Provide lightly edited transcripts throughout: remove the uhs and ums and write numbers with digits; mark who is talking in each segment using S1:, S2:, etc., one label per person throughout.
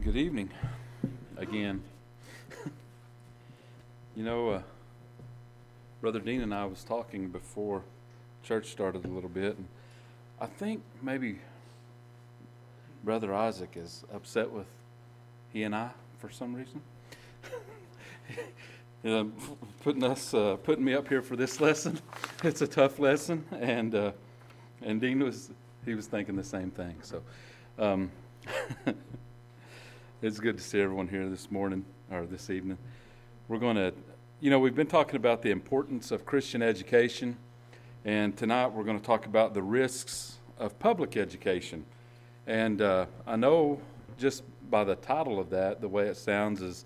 S1: Good evening again. You know, Brother Dean and I was talking before church started a little bit, and I think maybe Brother Isaac is upset with he and I for some reason. Putting me up here for this lesson. It's a tough lesson, and Dean was thinking the same thing. So. It's good to see everyone here this morning or this evening. We're going to, we've been talking about the importance of Christian education, and tonight we're going to talk about the risks of public education. And I know just by the title of that, the way it sounds is,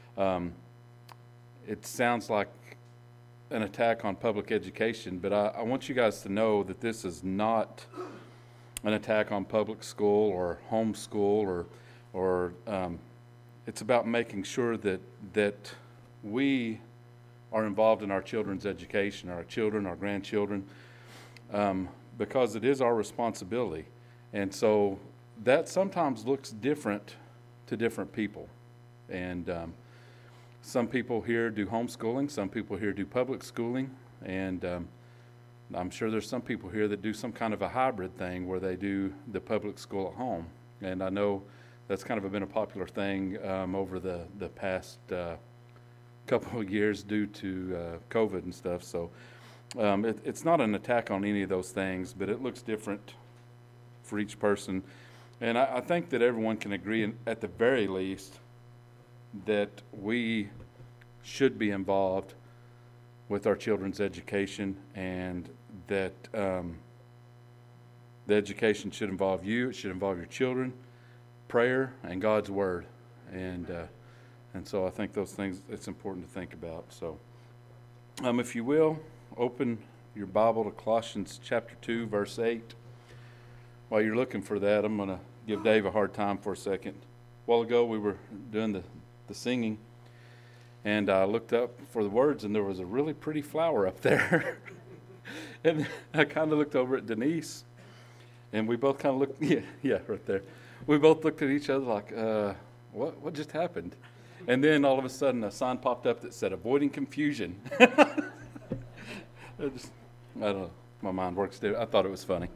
S1: it sounds like an attack on public education, but I want you guys to know that this is not an attack on public school or homeschool or it's about making sure that we are involved in our children's education, our children, our grandchildren, because it is our responsibility. And so that sometimes looks different to different people. And some people here do homeschooling, some people here do public schooling, and I'm sure there's some people here that do some kind of a hybrid thing where they do the public school at home. And I know that's kind of been a popular thing over the past couple of years due to COVID and stuff. So it's not an attack on any of those things, but it looks different for each person. And I think that everyone can agree, at the very least, that we should be involved with our children's education, and that the education should involve you, it should involve your children, prayer, and God's Word. And so I think those things, it's important to think about. So if you will, open your Bible to Colossians chapter 2, verse 8. While you're looking for that, I'm going to give Dave a hard time for a second. A while ago we were doing the singing, and I looked up for the words, and there was a really pretty flower up there. And I kind of looked over at Denise, and we both kind of looked, yeah, right there. We both looked at each other like, what just happened? And then all of a sudden a sign popped up that said, avoiding confusion. I don't know, my mind works there. I thought it was funny.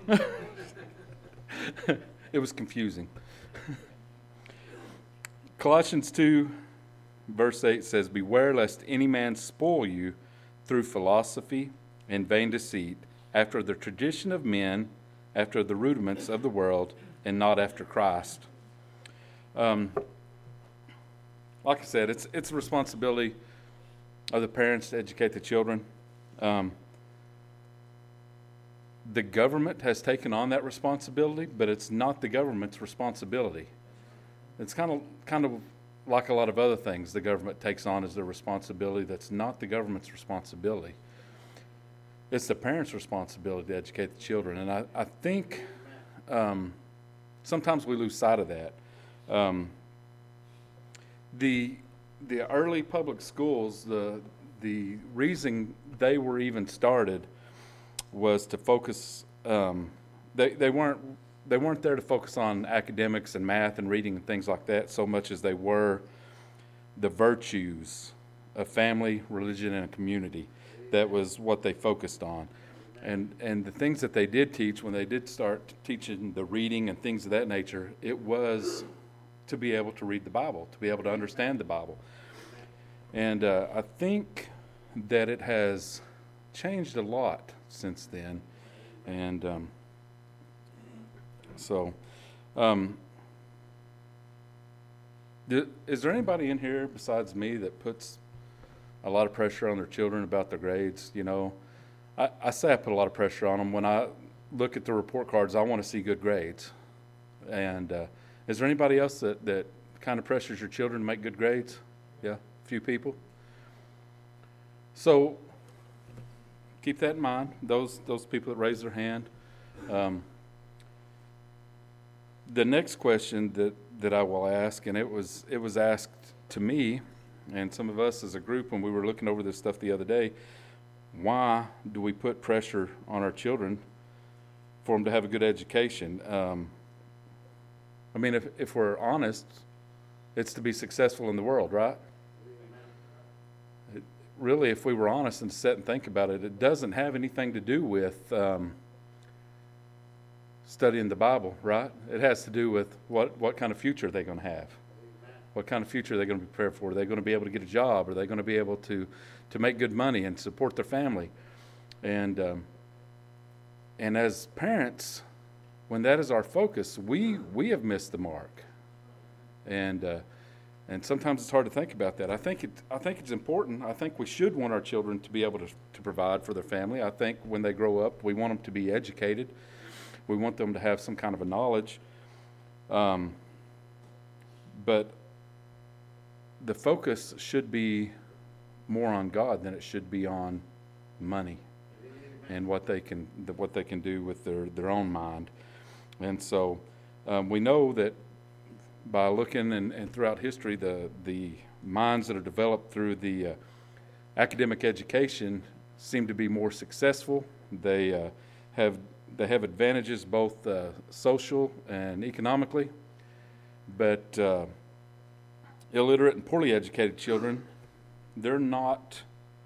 S1: It was confusing. Colossians 2, verse 8 says, beware lest any man spoil you through philosophy and vain deceit, after the tradition of men, after the rudiments of the world, and not after Christ. Like I said, it's a responsibility of the parents to educate the children. The government has taken on that responsibility, but it's not the government's responsibility. It's kind of like a lot of other things the government takes on as their responsibility. That's not the government's responsibility. It's the parents' responsibility to educate the children. And I think sometimes we lose sight of that. The early public schools, the reason they were even started was to focus. They weren't there to focus on academics and math and reading and things like that so much as they were the virtues of family, religion, and a community. That was what they focused on. And the things that they did teach when they did start teaching the reading and things of that nature, it was to be able to read the Bible, to be able to understand the Bible. And I think that it has changed a lot since then. And is there anybody in here besides me that puts a lot of pressure on their children about their grades? I say I put a lot of pressure on them. When I look at the report cards, I want to see good grades. And is there anybody else that kind of pressures your children to make good grades? Yeah, a few people. So keep that in mind, those people that raise their hand. The next question that I will ask, and it was asked to me and some of us as a group when we were looking over this stuff the other day, why do we put pressure on our children for them to have a good education? If we're honest, It's to be successful in the world, right? Really, if we were honest and sit and think about it, it doesn't have anything to do with studying the Bible, right? It has to do with what kind of future they're going to have. What kind of future they're going to be prepared for. Are they going to be able to get a job? Are they going to be able to make good money and support their family? And as parents, when that is our focus, we have missed the mark. And sometimes it's hard to think about that. I think it's important. I think we should want our children to be able to provide for their family. I think when they grow up, we want them to be educated. We want them to have some kind of a knowledge. But the focus should be more on God than it should be on money and what they can do with their own mind. And so we know that by looking and throughout history, the minds that are developed through the academic education seem to be more successful. They have advantages both social and economically, but illiterate and poorly educated children, they're not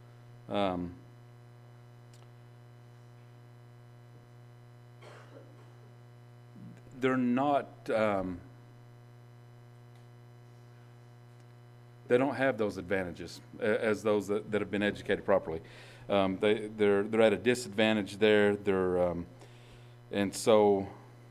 S1: they don't have those advantages as those that have been educated properly. They're at a disadvantage there. And so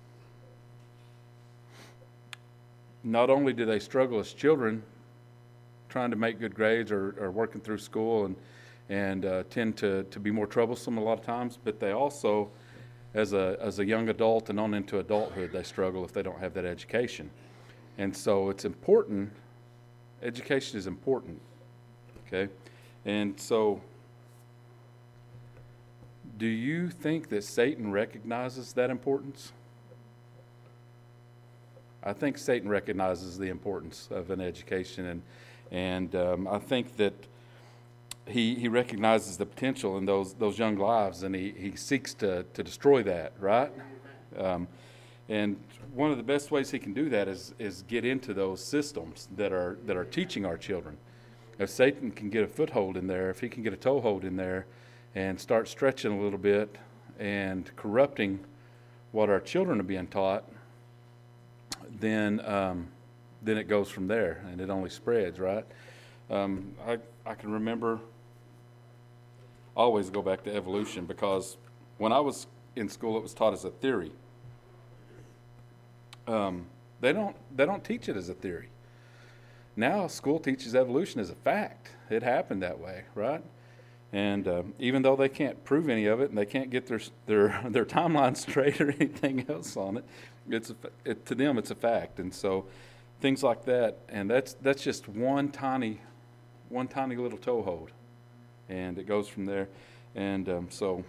S1: not only do they struggle as children trying to make good grades or working through school and tend to be more troublesome a lot of times, but they also, as a young adult and on into adulthood, they struggle if they don't have that education. And so it's important. Education is important, okay? And so do you think that Satan recognizes that importance? I think Satan recognizes the importance of an education, and I think that he recognizes the potential in those young lives, and he seeks to destroy that, right? And one of the best ways he can do that is get into those systems that are teaching our children. If Satan can get a foothold in there, if he can get a toehold in there and start stretching a little bit and corrupting what our children are being taught, then it goes from there, and it only spreads, right? I can remember, I always go back to evolution, because when I was in school, it was taught as a theory. They don't teach it as a theory. Now school teaches evolution as a fact. It happened that way, right? And even though they can't prove any of it and they can't get their timeline straight or anything else on it, to them it's a fact. And so things like that, and that's just one tiny little toehold, and it goes from there. And so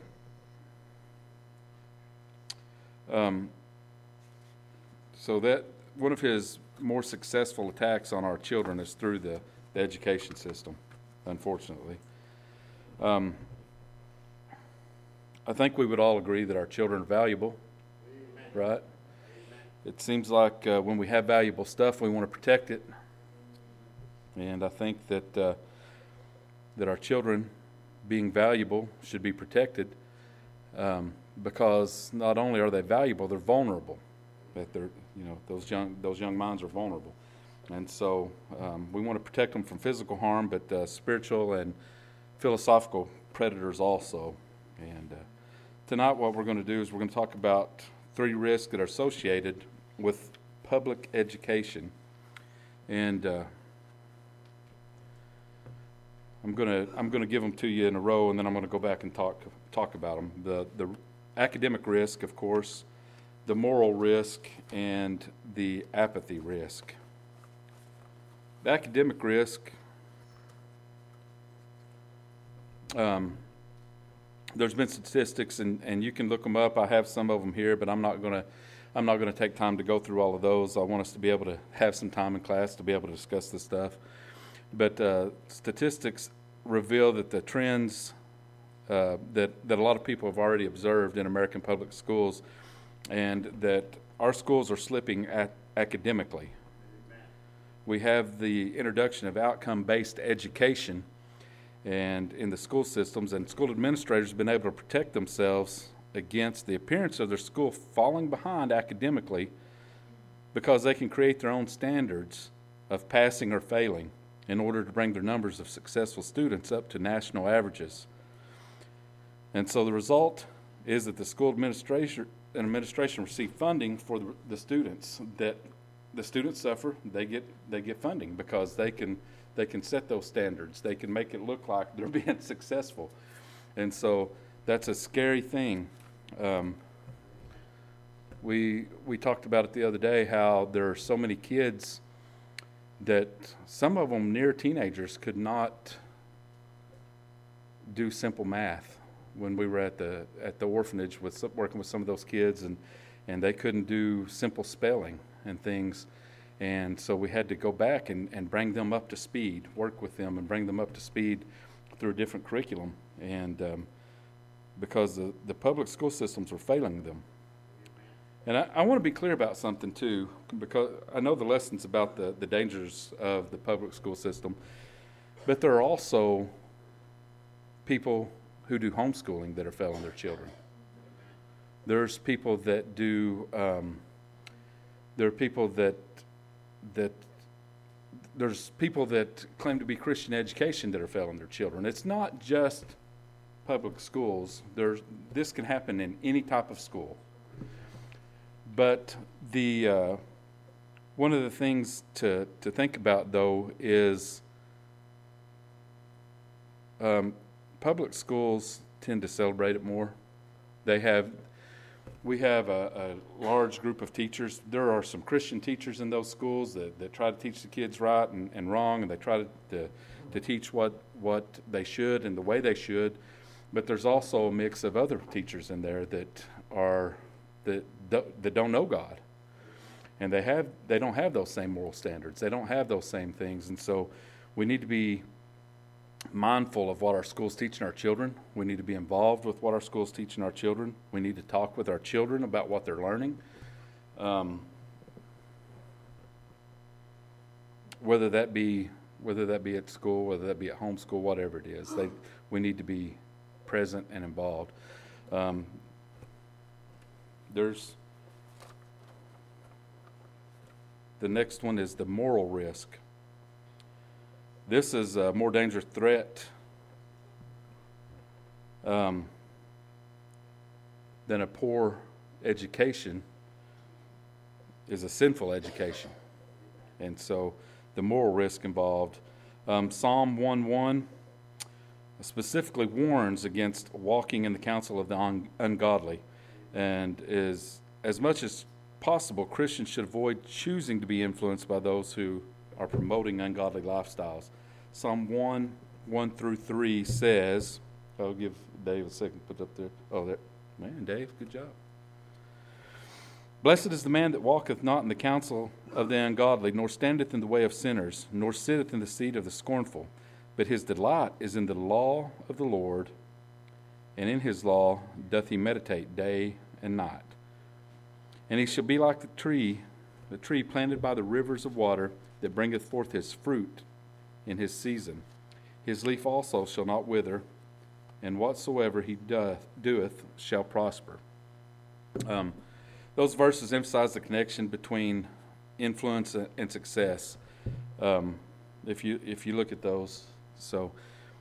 S1: that one of his more successful attacks on our children is through the education system, unfortunately. I think we would all agree that our children are valuable, right? It seems like when we have valuable stuff, we want to protect it. And I think that our children, being valuable, should be protected because not only are they valuable, they're vulnerable. That those young minds are vulnerable, and so we want to protect them from physical harm, but spiritual and philosophical predators also. And tonight, what we're going to do is we're going to talk about 3 risks that are associated with public education, and I'm going to give them to you in a row, and then I'm going to go back and talk about them. The academic risk, of course, the moral risk, and the apathy risk. The academic risk, there's been statistics, and you can look them up. I have some of them here, but I'm not going to take time to go through all of those. I want us to be able to have some time in class to be able to discuss this stuff. But statistics reveal that the trends that a lot of people have already observed in American public schools, and that our schools are slipping academically. we have the introduction of outcome-based education and in the school systems, and school administrators have been able to protect themselves against the appearance of their school falling behind academically because they can create their own standards of passing or failing in order to bring their numbers of successful students up to national averages. And so the result is that the school administration receive funding for the students. That the students suffer, they get funding because they can set those standards. They can make it look like they're being successful. And so that's a scary thing. We talked about it the other day, how there are so many kids that some of them near teenagers could not do simple math. When we were at the orphanage working with some of those kids, and they couldn't do simple spelling and things. And so we had to go back and bring them up to speed, work with them and bring them up to speed through a different curriculum. And because the public school systems were failing them. And I want to be clear about something too, because I know the lessons about the dangers of the public school system, but there are also people who do homeschooling that are failing their children. There's people that do, there are people that there's people that claim to be Christian education that are failing their children. It's not just public schools. This can happen in any type of school. But one of the things to think about, though, is public schools tend to celebrate it more. We have a large group of teachers. There are some Christian teachers in those schools that try to teach the kids right and wrong, and they try to teach what they should and the way they should. But there's also a mix of other teachers in there that don't know God, and they don't have those same moral standards. They don't have those same things, and so we need to be mindful of what our schools teaching our children. We need to be involved with what our schools teaching our children. We need to talk with our children about what they're learning. Whether that be at school, whether that be at home school, whatever it is, we need to be present and involved. There's the next one is the moral risk. This is a more dangerous threat than a poor education is a sinful education. And so the moral risk involved. Psalm 1:1 specifically warns against walking in the counsel of the ungodly, and is, as much as possible, Christians should avoid choosing to be influenced by those who are promoting ungodly lifestyles. Psalm 1:1-3 says, I'll give Dave a second to put up there. Oh, there. Man, Dave, good job. Blessed is the man that walketh not in the counsel of the ungodly, nor standeth in the way of sinners, nor sitteth in the seat of the scornful. But his delight is in the law of the Lord, and in his law doth he meditate day and night. And he shall be like the tree planted by the rivers of water, that bringeth forth his fruit in his season. His leaf also shall not wither, and whatsoever he doeth shall prosper. Those verses emphasize the connection between influence and success. If you look at those, so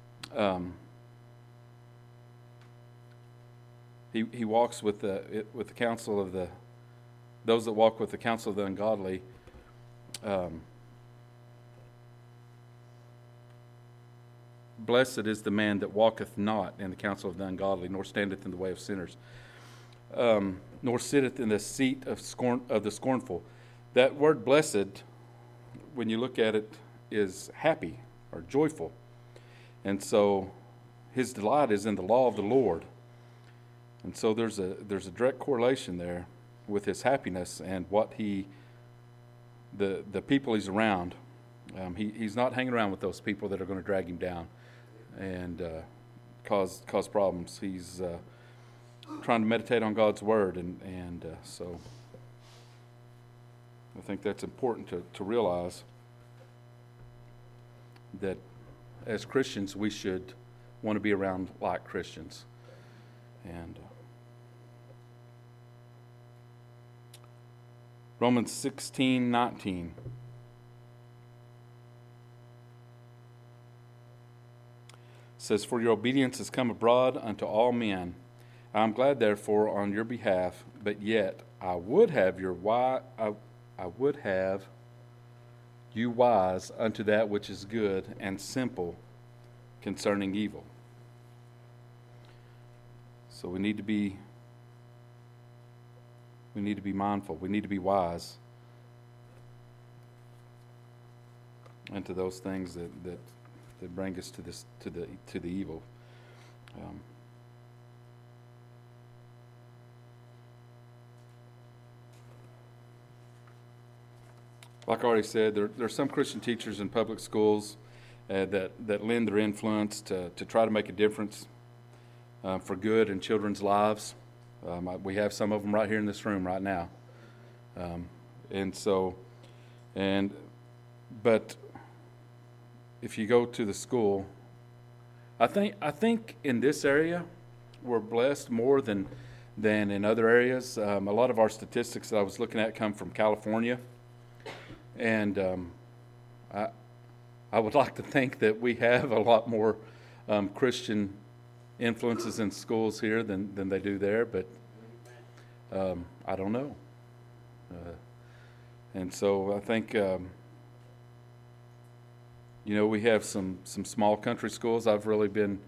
S1: he walks with the counsel of those that walk with the counsel of the ungodly. Blessed is the man that walketh not in the counsel of the ungodly, nor standeth in the way of sinners, nor sitteth in the seat of the scornful. That word blessed, when you look at it, is happy or joyful. And so his delight is in the law of the Lord. And so there's a direct correlation there with his happiness and what the people he's around. He's not hanging around with those people that are going to drag him down and cause problems. He's trying to meditate on God's word, and so I think that's important to realize. that as Christians we should want to be around like Christians. And Romans 16:19 says, "For your obedience has come abroad unto all men. I am glad, therefore, on your behalf, but yet I would have you wise unto that which is good, and simple concerning evil." So we need to be mindful. We need to be wise into those things that bring us to the evil. Like I already said, there are some Christian teachers in public schools that lend their influence to try to make a difference for good in children's lives. We have some of them right here in this room right now. But if you go to the school, I think in this area we're blessed more than in other areas. A lot of our statistics that I was looking at come from California, and I would like to think that we have a lot more Christian influences in schools here than they do there, but I don't know. And so I think we have some small country schools. I've really been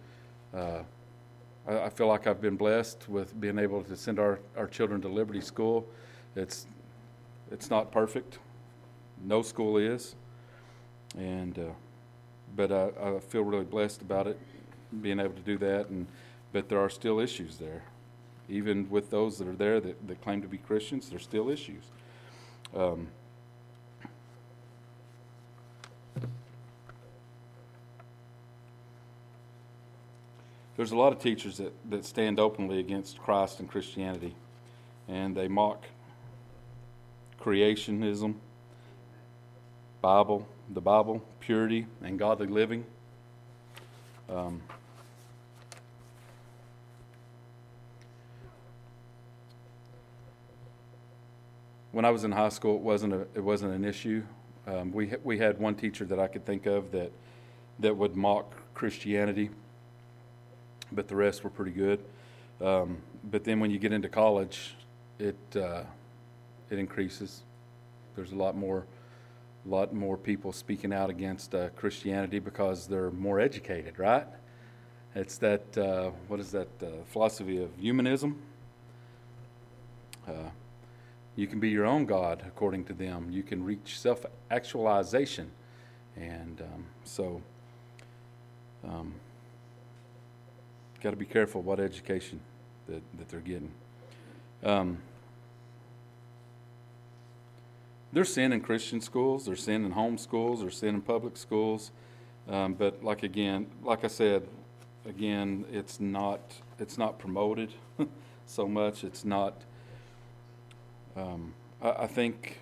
S1: I feel like I've been blessed with being able to send our children to Liberty School. It's not perfect. No school is, but I feel really blessed about it, being able to do that. But there are still issues there, even with those that are there that claim to be Christians. There's still issues. There's a lot of teachers that stand openly against Christ and Christianity, and they mock creationism, the Bible, purity, and godly living. When I was in high school, it wasn't an issue. We had one teacher that I could think of that would mock Christianity, but the rest were pretty good. But then when you get into college, it increases. There's a lot more people speaking out against Christianity because they're more educated, right? It's that philosophy of humanism. You can be your own God, according to them. You can reach self-actualization, and got to be careful what education that they're getting. There's sin in Christian schools, there's sin in home schools, there's sin in public schools, but like I said, it's not promoted so much. It's not. I think,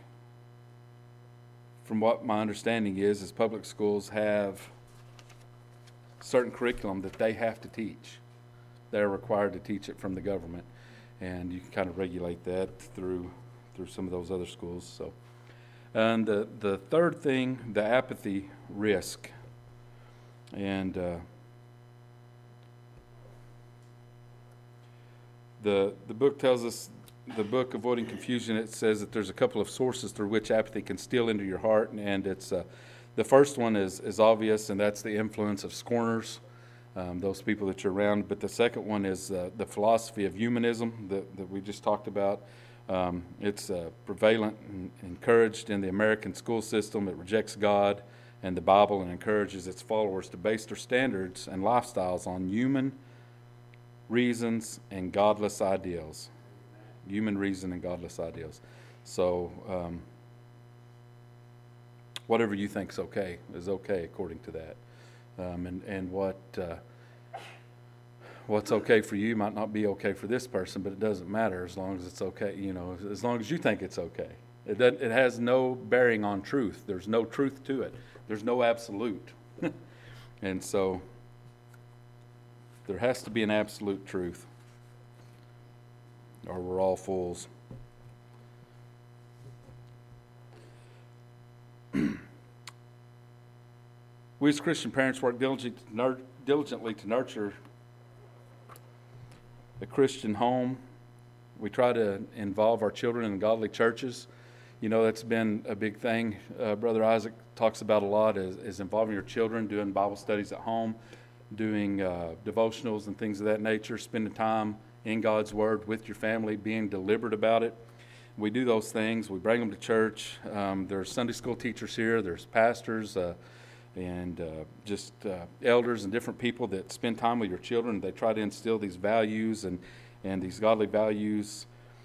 S1: from what my understanding is public schools have certain curriculum that they have to teach. They're required to teach it from the government, and you can kind of regulate that through some of those other schools. So, and the third thing, the apathy risk, and the book tells us. The book, Avoiding Confusion, it says that there's a couple of sources through which apathy can steal into your heart, and it's the first one is obvious, and that's the influence of scorners, those people that you're around. But the second one is the philosophy of humanism that we just talked about. It's prevalent and encouraged in the American school system. It rejects God and the Bible and encourages its followers to base their standards and lifestyles on human reasons and godless ideals. Human reason and godless ideals. So whatever you think is okay according to that. And what's okay for you might not be okay for this person, but it doesn't matter as long as it's okay. As long as you think it's okay. It has no bearing on truth. There's no truth to it. There's no absolute. And so there has to be an absolute truth, or we're all fools. We as Christian parents work diligently to nurture a Christian home. We try to involve our children in godly churches. You know, that's been a big thing. Brother Isaac talks about a lot is involving your children, doing Bible studies at home, doing devotionals and things of that nature, spending time in God's Word with your family, being deliberate about it. We do those things. We bring them to church. There's Sunday school teachers here. There's pastors and just elders and different people that spend time with your children. They try to instill these values and these godly values.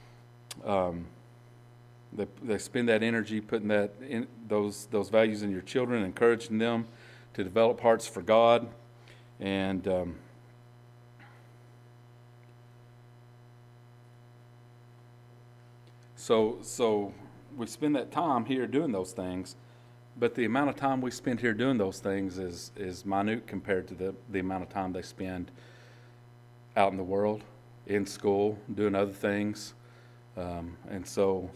S1: They spend that energy putting that in those values in your children, encouraging them to develop hearts for God. And so we spend that time here doing those things, but the amount of time we spend here doing those things is minute compared to the amount of time they spend out in the world, in school, doing other things. And so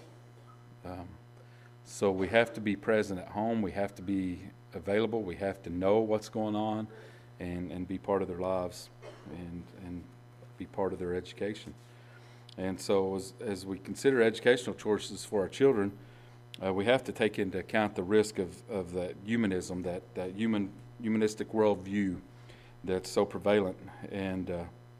S1: we have to be present at home. We have to be available. We have to know what's going on and be part of their lives and be part of their education. And so as we consider educational choices for our children, we have to take into account the risk of that humanism, that humanistic worldview that's so prevalent. And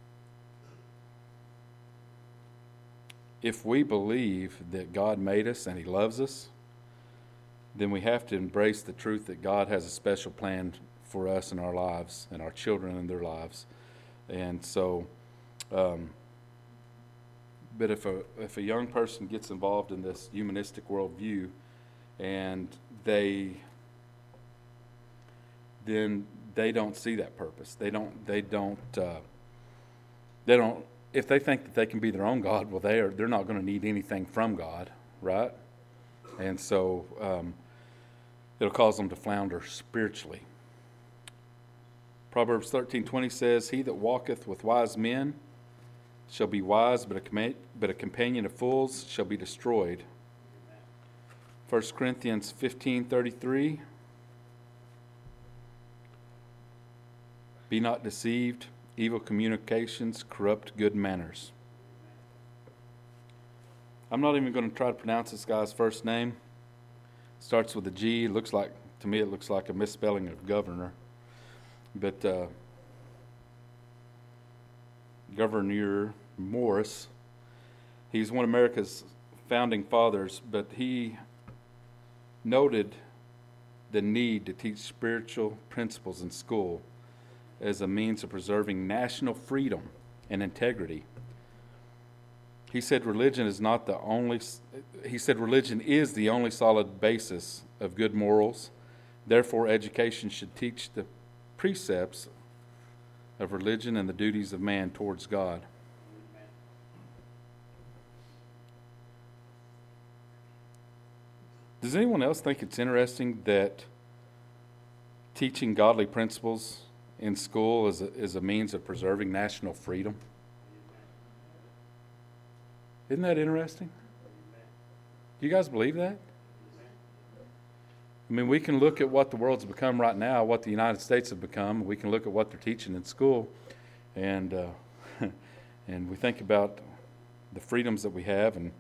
S1: if we believe that God made us and He loves us, then we have to embrace the truth that God has a special plan for us in our lives and our children in their lives. And so, but if a young person gets involved in this humanistic worldview, and then they don't see that purpose. They don't. If they think that they can be their own God, well, they're not going to need anything from God, right? And so it'll cause them to flounder spiritually. Proverbs 13:20 says, "He that walketh with wise men shall be wise, but a companion of fools shall be destroyed." 1 Corinthians 15:33, "Be not deceived, evil communications corrupt good manners." I'm not even going to try to pronounce this guy's first name. It starts with a G. To me, it looks like a misspelling of governor. But Gouverneur Morris, he's one of America's founding fathers, but he noted the need to teach spiritual principles in school as a means of preserving national freedom and integrity. He said religion is the only solid basis of good morals. Therefore, education should teach the precepts of religion and the duties of man towards God. Does anyone else think it's interesting that teaching godly principles in school is a means of preserving national freedom? Isn't that interesting? Do you guys believe that? I mean, we can look at what the world's become right now, what the United States have become. We can look at what they're teaching in school, and and we think about the freedoms that we have. And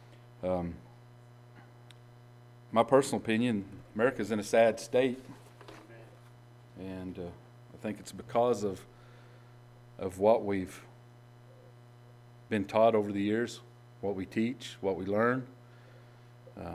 S1: my personal opinion, America's in a sad state, and I think it's because of what we've been taught over the years, what we teach, what we learn. I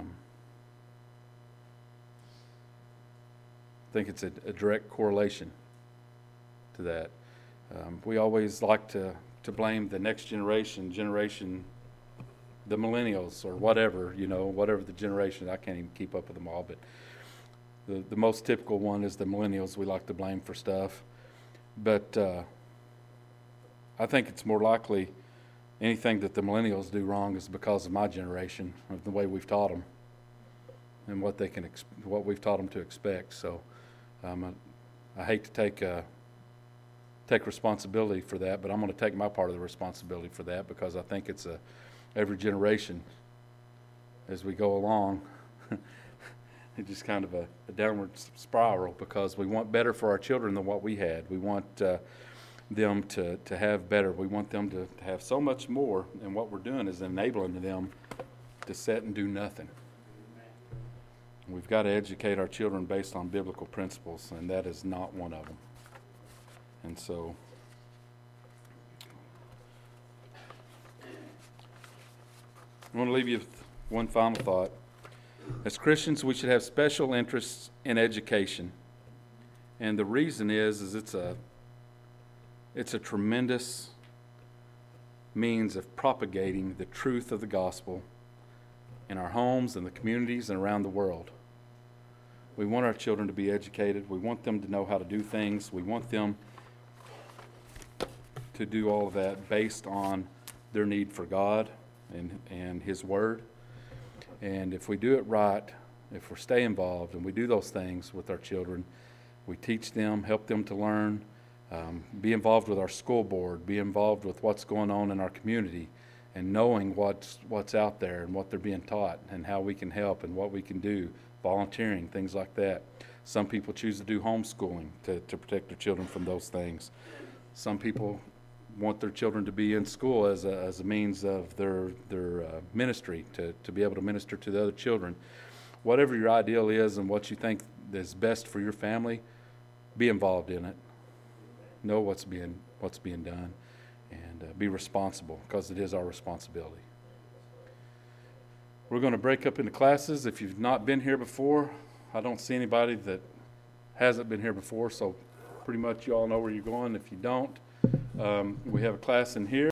S1: think it's a direct correlation to that. We always like to blame the next generation, the millennials or whatever, whatever the generation. I can't even keep up with them all, but the most typical one is the millennials we like to blame for stuff. But I think it's more likely anything that the millennials do wrong is because of my generation, of the way we've taught them and what we've taught them to expect. So I hate to take responsibility for that, but I'm going to take my part of the responsibility for that, because I think it's every generation as we go along. It's just kind of a downward spiral, because we want better for our children than what we had. We want them to have better. We want them to have so much more, and what we're doing is enabling them to sit and do nothing. We've got to educate our children based on biblical principles, and that is not one of them. And so I want to leave you with one final thought. As Christians, we should have special interests in education. And the reason is it's a tremendous means of propagating the truth of the gospel in our homes and the communities and around the world. We want our children to be educated. We want them to know how to do things. We want them to do all of that based on their need for God and His Word. And if we do it right, if we stay involved and we do those things with our children, we teach them, help them to learn, be involved with our school board, be involved with what's going on in our community, and knowing what's out there and what they're being taught and how we can help and what we can do, volunteering, things like that. Some people choose to do homeschooling to protect their children from those things. Some people want their children to be in school as a means of their ministry, to be able to minister to the other children. Whatever your ideal is and what you think is best for your family, be involved in it. Know what's being done, and be responsible, because it is our responsibility. We're going to break up into classes. If you've not been here before, I don't see anybody that hasn't been here before, so pretty much you all know where you're going. If you don't, we have a class in here.